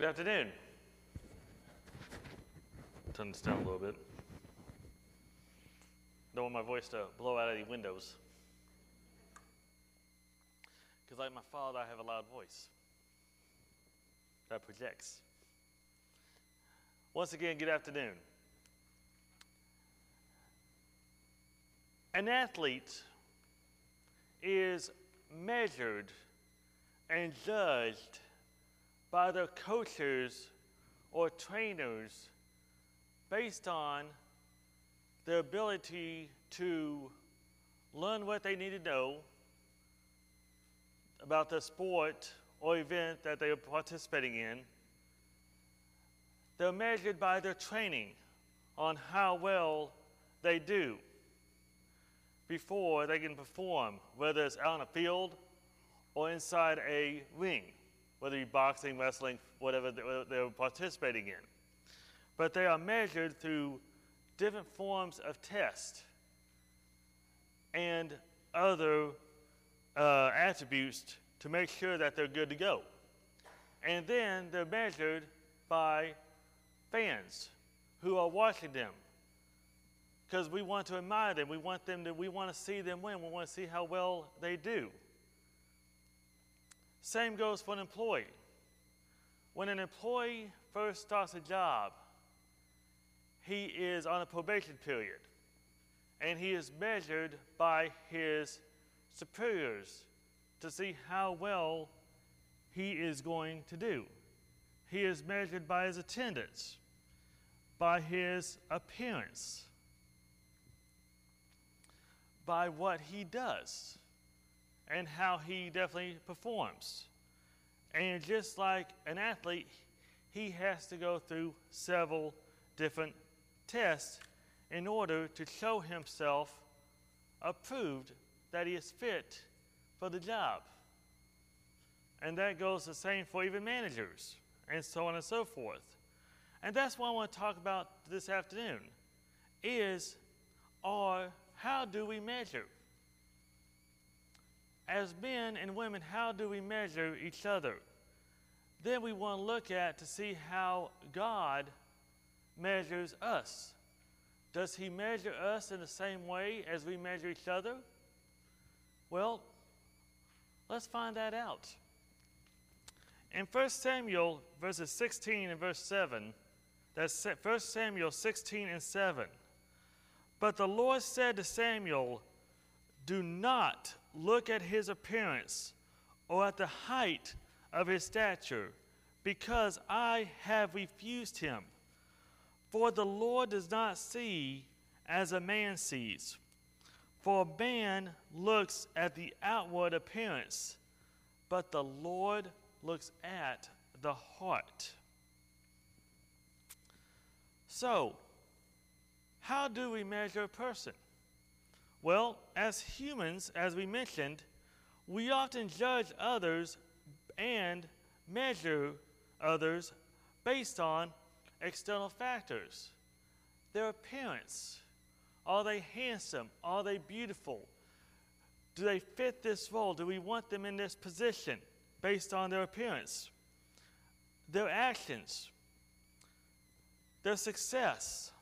Good afternoon. Turn this down a little bit. Don't want my voice to blow out any windows. Because like my father, I have a loud voice that projects. Once again, good afternoon. An athlete is measured and judged by their coaches or trainers based on their ability to learn what they need to know about the sport or event that they are participating in. They're measured by their training on how well they do before they can perform, whether it's out on a field or inside a ring, whether it be boxing, wrestling, whatever they're participating in. But they are measured through different forms of tests and other attributes to make sure that they're good to go. And then they're measured by fans who are watching them, because we want to admire them. We want to see them win. We want to see how well they do. Same goes for an employee. When an employee first starts a job, he is on a probation period, and he is measured by his superiors to see how well he is going to do. He is measured by his attendance, by his appearance, by what he does, and how he definitely performs. And just like an athlete, he has to go through several different tests in order to show himself approved that he is fit for the job. And that goes the same for even managers, and so on and so forth. And that's what I want to talk about this afternoon, how do we measure? As men and women, how do we measure each other? Then we want to look at to see how God measures us. Does he measure us in the same way as we measure each other? Well, let's find that out. In 1 Samuel verses 16 and verse 7, that's 1 Samuel 16 and 7. But the Lord said to Samuel, "Do not look at his appearance or at the height of his stature, because I have refused him. For the Lord does not see as a man sees. For a man looks at the outward appearance, but the Lord looks at the heart." So, how do we measure a person? Well, as humans, as we mentioned, we often judge others and measure others based on external factors. Their appearance. Are they handsome? Are they beautiful? Do they fit this role? Do we want them in this position based on their appearance? Their actions. Their success.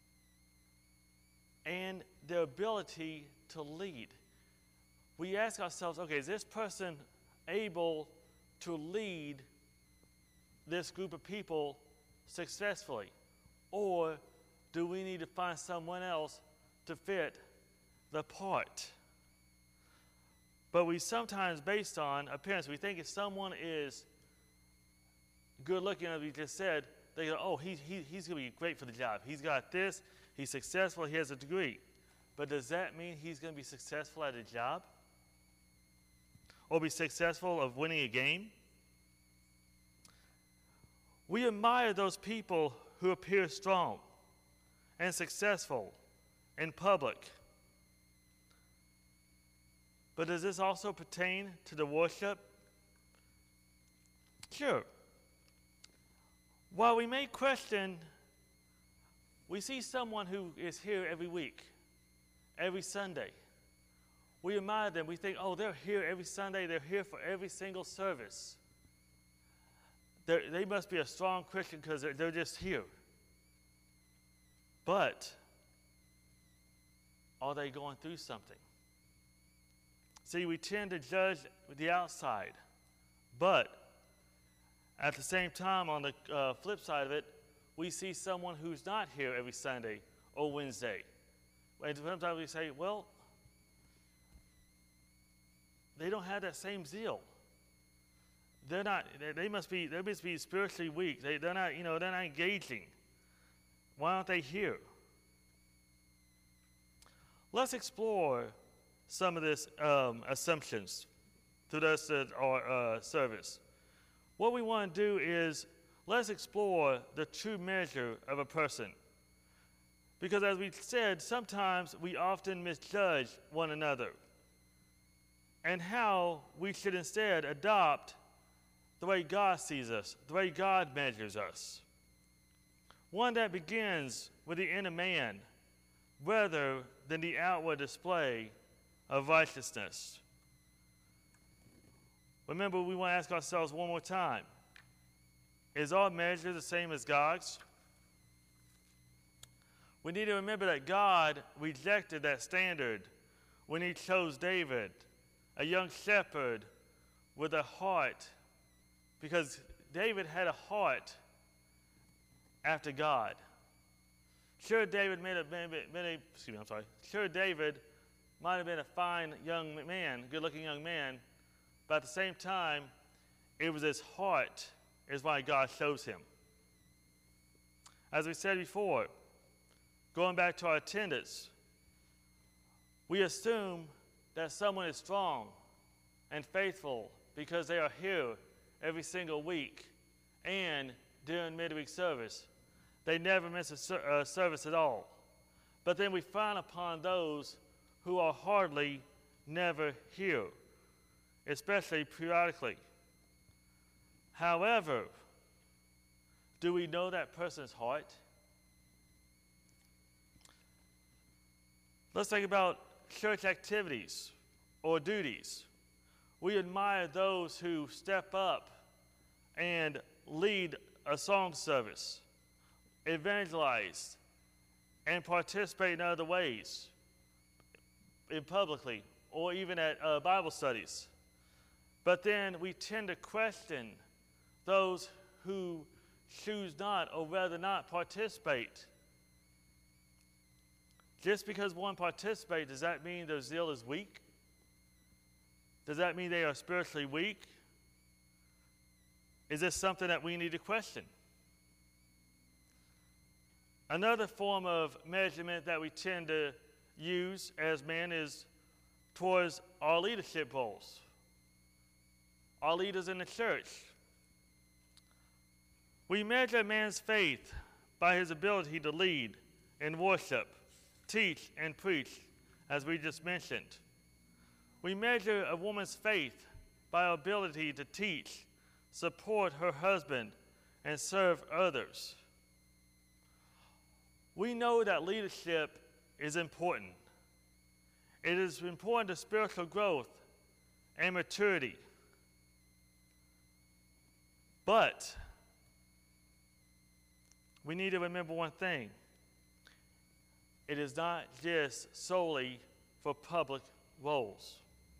And their ability to lead. We ask ourselves, okay, is this person able to lead this group of people successfully? Or do we need to find someone else to fit the part? But we sometimes, based on appearance, we think if someone is good looking, as we just said, they go, oh, he's going to be great for the job. He's got this, he's successful, he has a degree. But does that mean he's going to be successful at a job? Or be successful of winning a game? We admire those people who appear strong and successful in public. But does this also pertain to the worship? Sure. While we may question, we see someone who is here every week, every Sunday. We admire them. We think, oh, they're here every Sunday. They're here for every single service. they must be a strong Christian because they're just here. But are they going through something? See, we tend to judge with the outside, but at the same time, on the flip side of it, we see someone who's not here every Sunday or Wednesday. And sometimes we say, well, they don't have that same zeal. They're not. They must be spiritually weak. They're not. They're not engaging. Why aren't they here? Let's explore some of these assumptions through this our service. What we want to do is let's explore the true measure of a person. Because as we said, sometimes we often misjudge one another, and how we should instead adopt the way God sees us, the way God measures us. One that begins with the inner man rather than the outward display of righteousness. Remember, we want to ask ourselves one more time, is our measure the same as God's? We need to remember that God rejected that standard when he chose David, a young shepherd with a heart, because David had a heart after God. Sure, David might have been a fine young man, good-looking young man, but at the same time, it was his heart is why God chose him. As we said before, going back to our attendance, we assume that someone is strong and faithful because they are here every single week and during midweek service. They never miss a service at all. But then we find upon those who are hardly never here, especially periodically. However, do we know that person's heart? Let's think about church activities or duties. We admire those who step up and lead a song service, evangelize, and participate in other ways, in publicly or even at Bible studies. But then we tend to question those who choose not, or rather not, participate. Just because one participates, does that mean their zeal is weak? Does that mean they are spiritually weak? Is this something that we need to question? Another form of measurement that we tend to use as men is towards our leadership roles, our leaders in the church. We measure a man's faith by his ability to lead in worship, teach, and preach, as we just mentioned. We measure a woman's faith by her ability to teach, support her husband, and serve others. We know that leadership is important. It is important to spiritual growth and maturity. But we need to remember one thing. It is not just solely for public roles.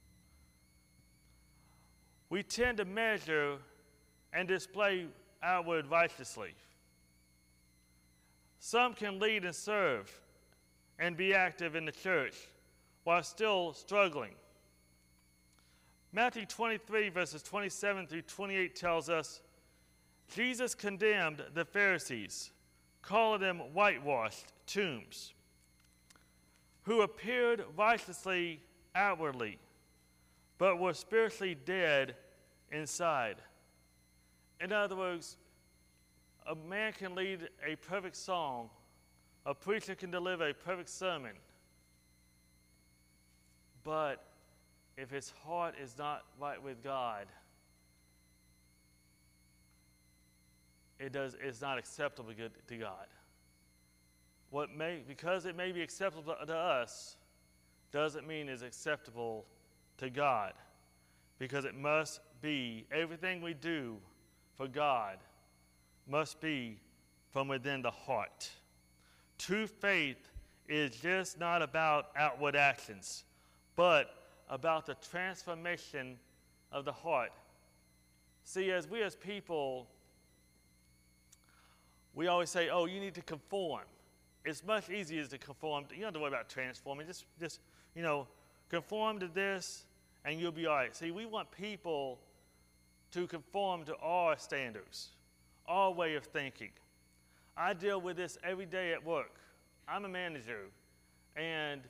We tend to measure and display outward righteously. Some can lead and serve and be active in the church while still struggling. Matthew 23, verses 27 through 28 tells us, Jesus condemned the Pharisees, calling them whitewashed tombs, who appeared righteously outwardly, but were spiritually dead inside. In other words, a man can lead a perfect song, a preacher can deliver a perfect sermon, but if his heart is not right with God, it's not acceptable to God. Because it may be acceptable to us, doesn't mean it's acceptable to God. Because it must be, everything we do for God must be from within the heart. True faith is just not about outward actions, but about the transformation of the heart. See, as people, we always say, oh, you need to conform. It's much easier to conform. You don't have to worry about transforming. Just conform to this and you'll be all right. See, we want people to conform to our standards, our way of thinking. I deal with this every day at work. I'm a manager, and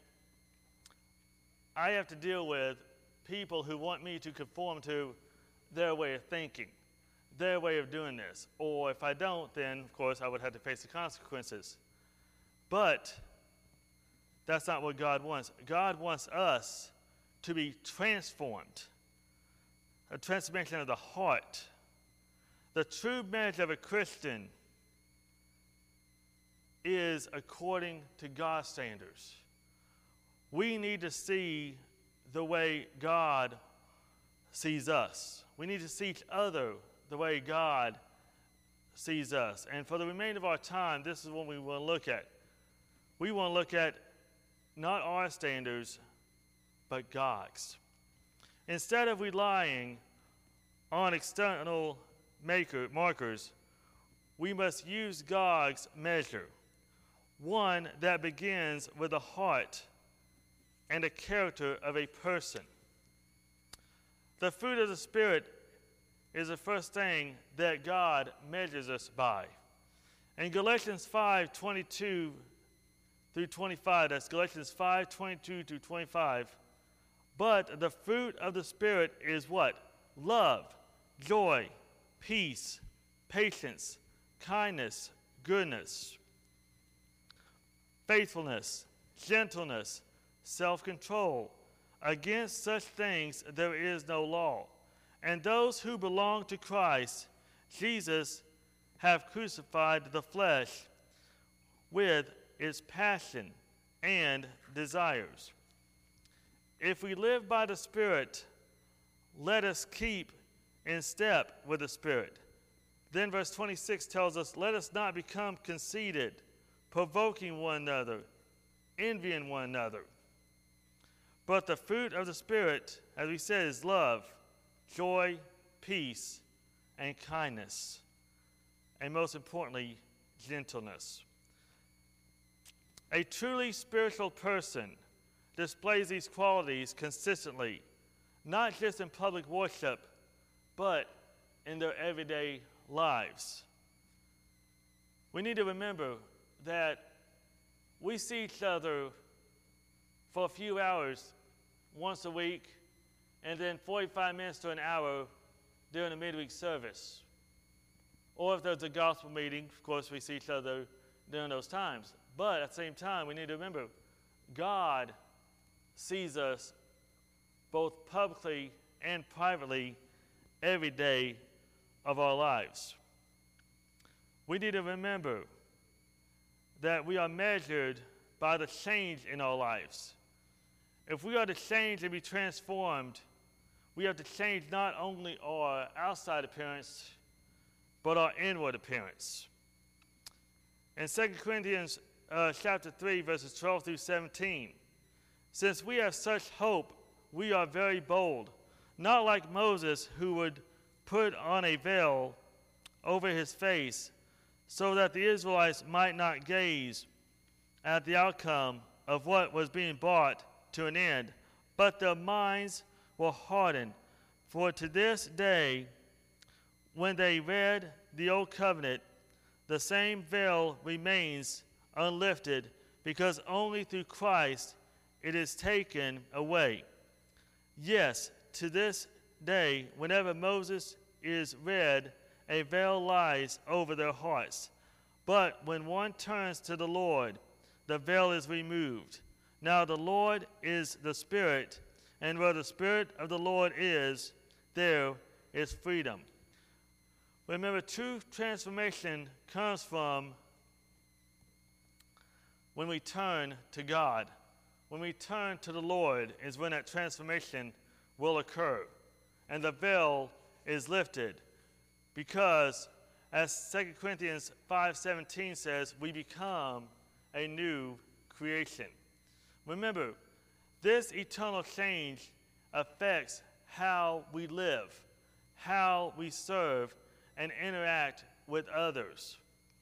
I have to deal with people who want me to conform to their way of thinking, their way of doing this. Or if I don't, then, of course, I would have to face the consequences. But that's not what God wants. God wants us to be transformed, a transformation of the heart. The true measure of a Christian is according to God's standards. We need to see the way God sees us. We need to see each other the way God sees us. And for the remainder of our time, this is what we want to look at. We want to look at not our standards, but God's. Instead of relying on external markers, we must use God's measure, one that begins with the heart and the character of a person. The fruit of the Spirit is the first thing that God measures us by. In Galatians 5:22 through 25, that's Galatians 5:22 through 25, but the fruit of the Spirit is what? Love, joy, peace, patience, kindness, goodness, faithfulness, gentleness, self-control. Against such things there is no law. And those who belong to Christ Jesus have crucified the flesh with its passion and desires. If we live by the Spirit, let us keep in step with the Spirit. Then verse 26 tells us, let us not become conceited, provoking one another, envying one another. But the fruit of the Spirit, as we said, is love, joy, peace, and kindness. And most importantly, gentleness. A truly spiritual person displays these qualities consistently, not just in public worship, but in their everyday lives. We need to remember that we see each other for a few hours once a week, and then 45 minutes to an hour during the midweek service. Or if there's a gospel meeting, of course, we see each other during those times. But at the same time, we need to remember, God sees us both publicly and privately every day of our lives. We need to remember that we are measured by the change in our lives. If we are to change and be transformed, we have to change not only our outside appearance, but our inward appearance. In 2 Corinthians chapter 3, verses 12 through 17, since we have such hope, we are very bold, not like Moses, who would put on a veil over his face, so that the Israelites might not gaze at the outcome of what was being brought to an end, but their minds were hardened. For to this day, when they read the old covenant, the same veil remains unlifted, because only through Christ it is taken away. Yes, to this day, whenever Moses is read, a veil lies over their hearts. But when one turns to the Lord, the veil is removed. Now the Lord is the Spirit, and where the Spirit of the Lord is, there is freedom. Remember, true transformation comes from when we turn to God. When we turn to the Lord is when that transformation will occur, and the veil is lifted, Because, as 2 Corinthians 5:17 says, we become a new creation. Remember, this eternal change affects how we live, how we serve, and interact with others.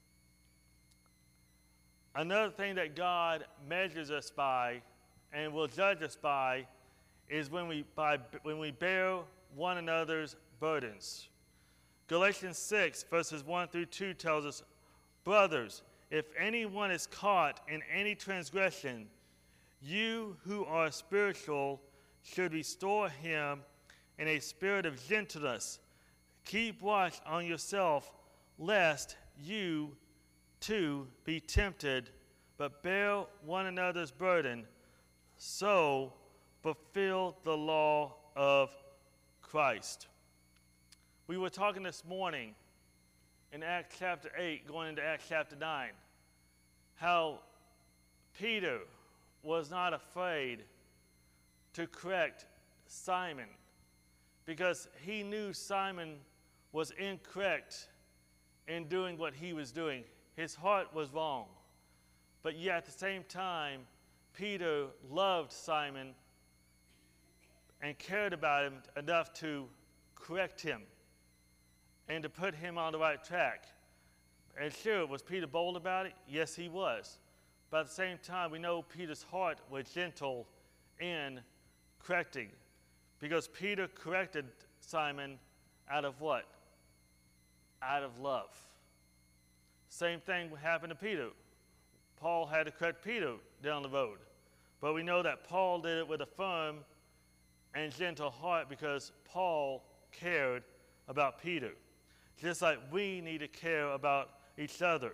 Another thing that God measures us by and will judge us by is when we bear one another's burdens. Galatians 6, verses 1 through 2 tells us, brothers, if anyone is caught in any transgression, you who are spiritual should restore him in a spirit of gentleness. Keep watch on yourself, lest you too be tempted, but bear one another's burden, so fulfill the law of Christ. We were talking this morning in Acts chapter 8, going into Acts chapter 9, how Peter was not afraid to correct Simon because he knew Simon was incorrect in doing what he was doing. His heart was wrong. But yet at the same time, Peter loved Simon and cared about him enough to correct him and to put him on the right track. And sure, was Peter bold about it? Yes, he was. But at the same time, we know Peter's heart was gentle in correcting, because Peter corrected Simon out of what? Out of love. Same thing happened to Peter. Paul had to correct Peter down the road. But we know that Paul did it with a firm and gentle heart because Paul cared about Peter. Just like we need to care about each other.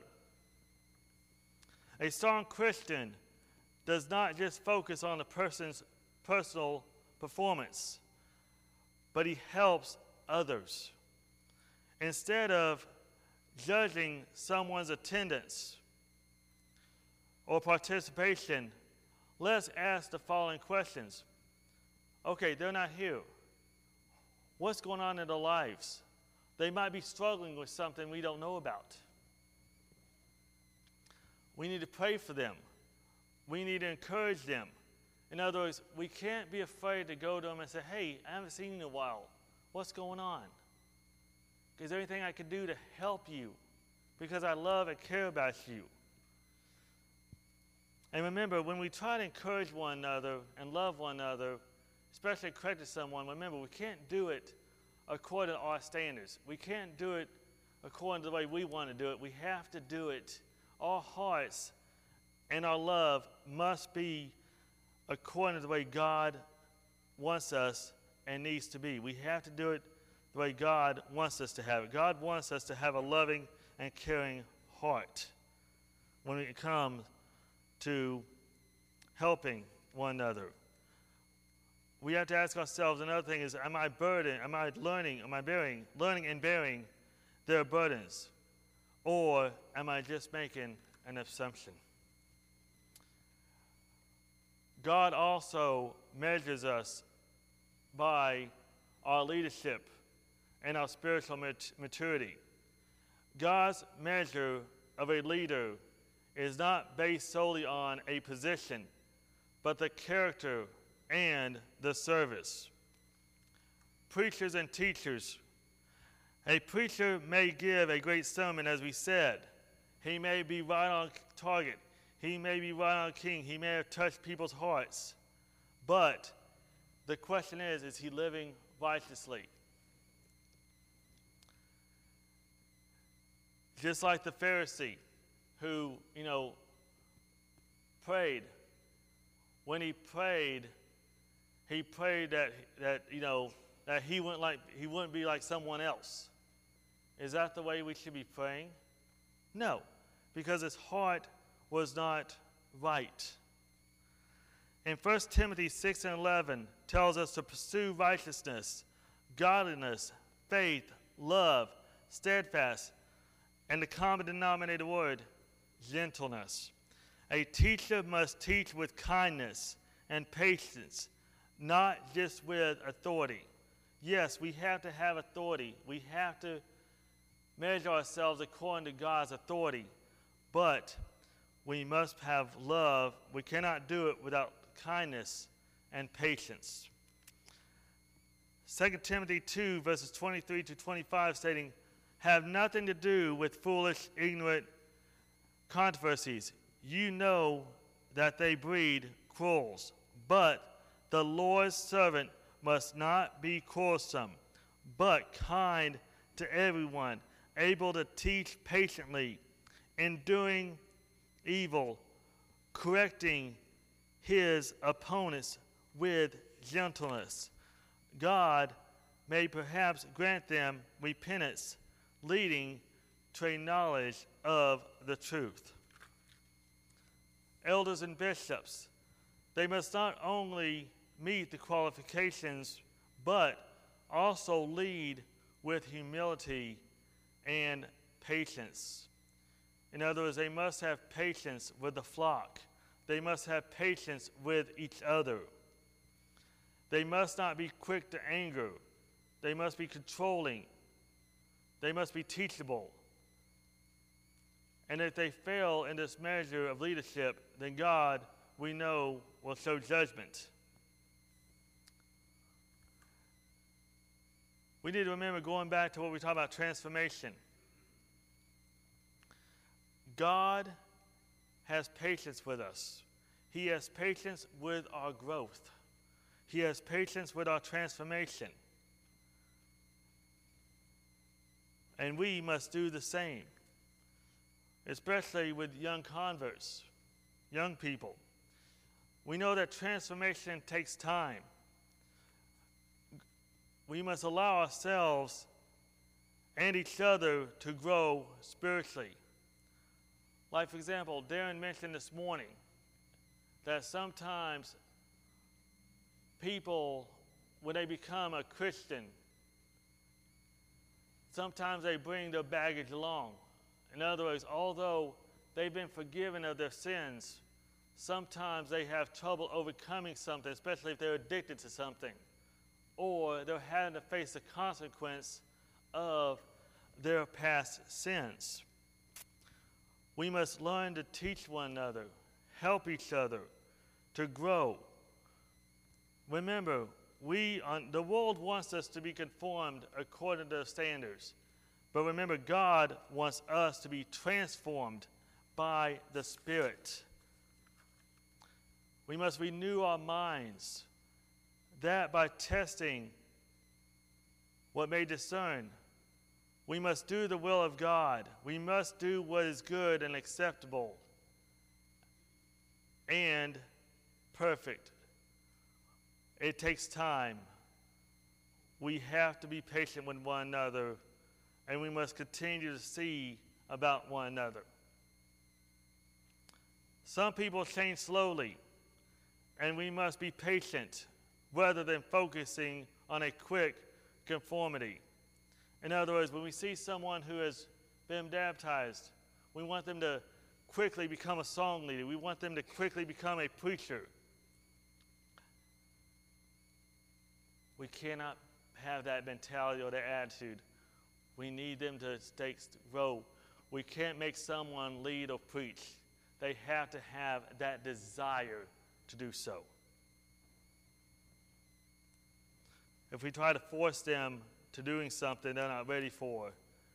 A strong Christian does not just focus on the person's personal performance, but he helps others. Instead of judging someone's attendance or participation, let's ask the following questions. Okay, they're not here. What's going on in their lives? They might be struggling with something we don't know about. We need to pray for them. We need to encourage them. In other words, we can't be afraid to go to them and say, hey, I haven't seen you in a while. What's going on? Is there anything I can do to help you? Because I love and care about you. And remember, when we try to encourage one another and love one another, especially correct someone, remember, we can't do it according to our standards. We can't do it according to the way we want to do it. We have to do it. Our hearts and our love must be according to the way God wants us and needs to be. We have to do it the way God wants us to have it. God wants us to have a loving and caring heart when it comes to helping one another. We have to ask ourselves, another thing is, am I learning and bearing their burdens? Or am I just making an assumption? God also measures us by our leadership and our spiritual maturity. God's measure of a leader is not based solely on a position, but the character and the service. Preachers and teachers. A preacher may give a great sermon, as we said. He may be right on target. He may be right on king. He may have touched people's hearts. But the question is he living righteously? Just like the Pharisee who, prayed. When he prayed that he wouldn't be like someone else. Is that the way we should be praying? No, because his heart was not right. And 1 Timothy 6:11 tells us to pursue righteousness, godliness, faith, love, steadfast, and the common denominator word, gentleness. A teacher must teach with kindness and patience, not just with authority. Yes, we have to have authority. We have to measure ourselves according to God's authority, but we must have love. We cannot do it without kindness and patience. 2 Timothy 2, verses 23 to 25, stating, "Have nothing to do with foolish, ignorant controversies. You know that they breed quarrels. But the Lord's servant must not be quarrelsome, but kind to everyone, able to teach patiently, enduring evil, correcting his opponents with gentleness. God may perhaps grant them repentance, leading to a knowledge of the truth." Elders and bishops, they must not only meet the qualifications, but also lead with humility and patience. In other words, they must have patience with the flock. They must have patience with each other. They must not be quick to anger. They must be controlling. They must be teachable. And if they fail in this measure of leadership, then God, we know, will show judgment. We need to remember, going back to what we talked about, transformation. God has patience with us. He has patience with our growth. He has patience with our transformation. And we must do the same, especially with young converts, young people. We know that transformation takes time. We must allow ourselves and each other to grow spiritually. Like, for example, Darren mentioned this morning that sometimes people, when they become a Christian, sometimes they bring their baggage along. In other words, although they've been forgiven of their sins, sometimes they have trouble overcoming something, especially if they're addicted to something, or they're having to face the consequence of their past sins. We must learn to teach one another, help each other to grow. Remember, the world wants us to be conformed according to their standards. But remember, God wants us to be transformed by the Spirit. We must renew our minds, that by testing what may discern. We must do the will of God. We must do what is good and acceptable and perfect. It takes time. We have to be patient with one another, and we must continue to see about one another. Some people change slowly, and we must be patient rather than focusing on a quick conformity. In other words, when we see someone who has been baptized, we want them to quickly become a song leader. We want them to quickly become a preacher. We cannot have that mentality or that attitude. We need them to grow. We can't make someone lead or preach. They have to have that desire to do so. If we try to force them to doing something they're not ready for,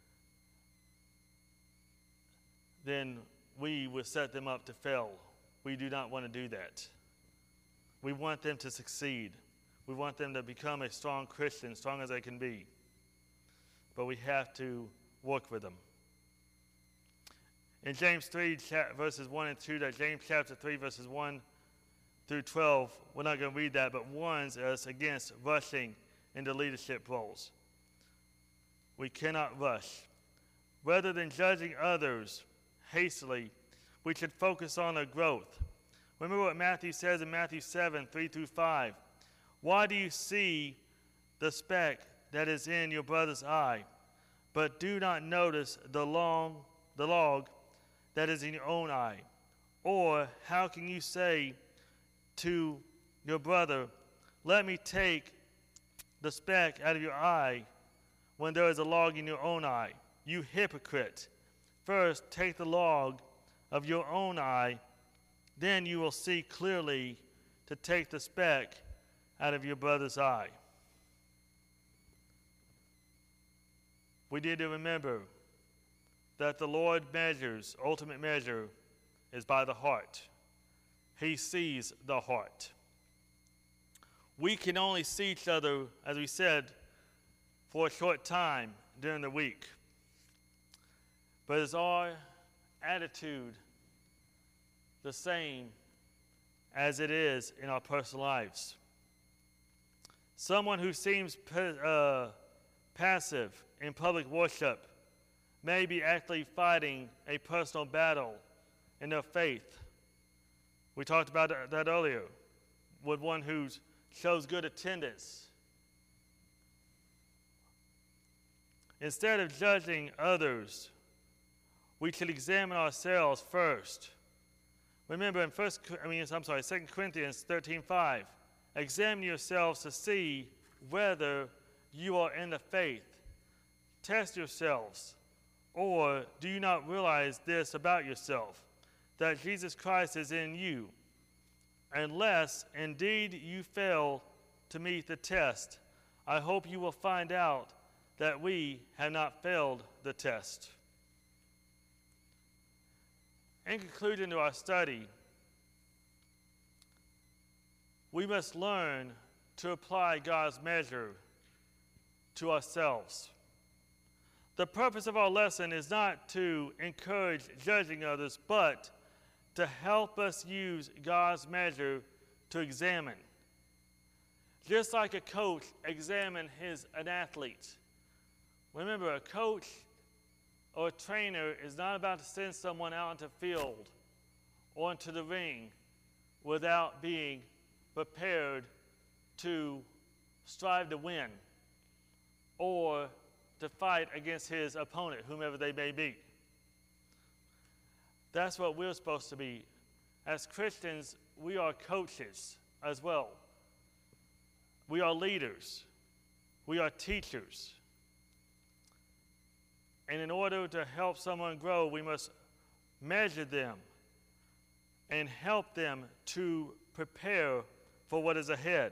then we will set them up to fail. We do not want to do that. We want them to succeed. We want them to become a strong Christian, strong as they can be. But we have to work with them. In James 3, verses 1 and 2, James chapter 3, verses 1 through 12, we're not going to read that, but warns us against rushing into leadership roles. We cannot rush. Rather than judging others hastily, we should focus on their growth. Remember what Matthew says in Matthew 7, 3 through 5. Why do you see the speck that is in your brother's eye, but do not notice the log that is in your own eye? Or how can you say to your brother, let me take the speck out of your eye, when there is a log in your own eye? you hypocrite. First, take the log of your own eye, then you will see clearly to take the speck out of your brother's eye. We need to remember that the Lord measures, ultimate measure, is by the heart. He sees the heart. We can only see each other, as we said, for a short time during the week. But is our attitude the same as it is in our personal lives? Someone who seems passive in public worship may be actually fighting a personal battle in their faith. We talked about that earlier with one who shows good attendance. Instead of judging others, we should examine ourselves first. Remember in 2 Corinthians 13:5, examine yourselves to see whether you are in the faith. Test yourselves. Or do you not realize this about yourself, that Jesus Christ is in you? Unless indeed you fail to meet the test, I hope you will find out that we have not failed the test. In conclusion to our study, we must learn to apply God's measure to ourselves. The purpose of our lesson is not to encourage judging others, but to help us use God's measure to examine. Just like a coach examines an athlete. Remember, a coach or a trainer is not about to send someone out into the field or into the ring without being prepared to strive to win or to fight against his opponent, whomever they may be. That's what we're supposed to be. As Christians, we are coaches as well. We are leaders. We are teachers. And in order to help someone grow, we must measure them and help them to prepare for what is ahead.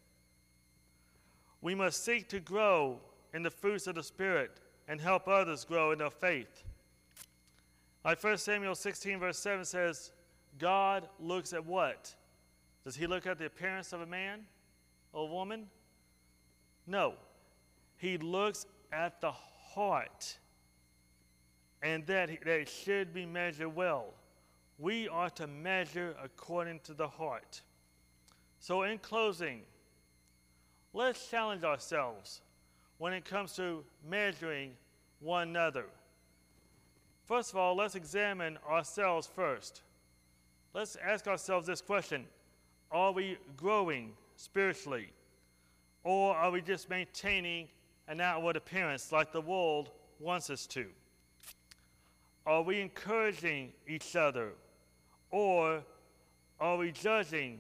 We must seek to grow in the fruits of the Spirit and help others grow in their faith. Like 1 Samuel 16 verse 7 says, God looks at what? Does he look at the appearance of a man or a woman? No. He looks at the heart, and that it should be measured well. We are to measure according to the heart. So in closing, let's challenge ourselves when it comes to measuring one another. First of all, let's examine ourselves first. Let's ask ourselves this question: are we growing spiritually? Or are we just maintaining an outward appearance like the world wants us to? Are we encouraging each other? Or are we judging?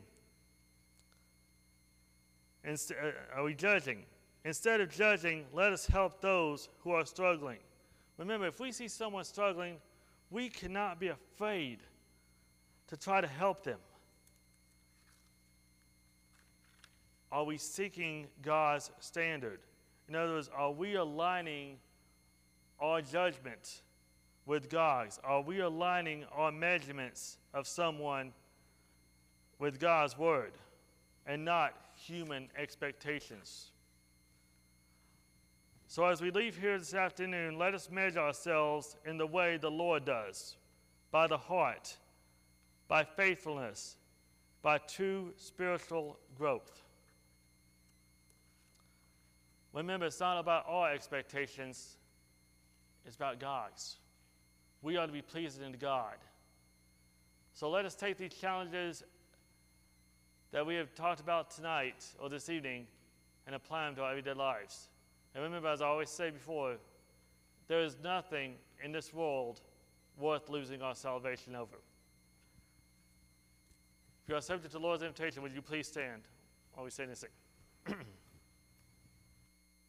Instead of judging, let us help those who are struggling. Remember, if we see someone struggling, we cannot be afraid to try to help them. Are we seeking God's standard? In other words, are we aligning our judgment with God's? Are we aligning our measurements of someone with God's word and not human expectations? So as we leave here this afternoon, let us measure ourselves in the way the Lord does, by the heart, by faithfulness, by true spiritual growth. Remember, it's not about our expectations, it's about God's. We ought to be pleasing to God. So let us take these challenges that we have talked about tonight or this evening and apply them to our everyday lives. And remember, as I always say before, there is nothing in this world worth losing our salvation over. If you are subject to the Lord's invitation, would you please stand while we sing this thing?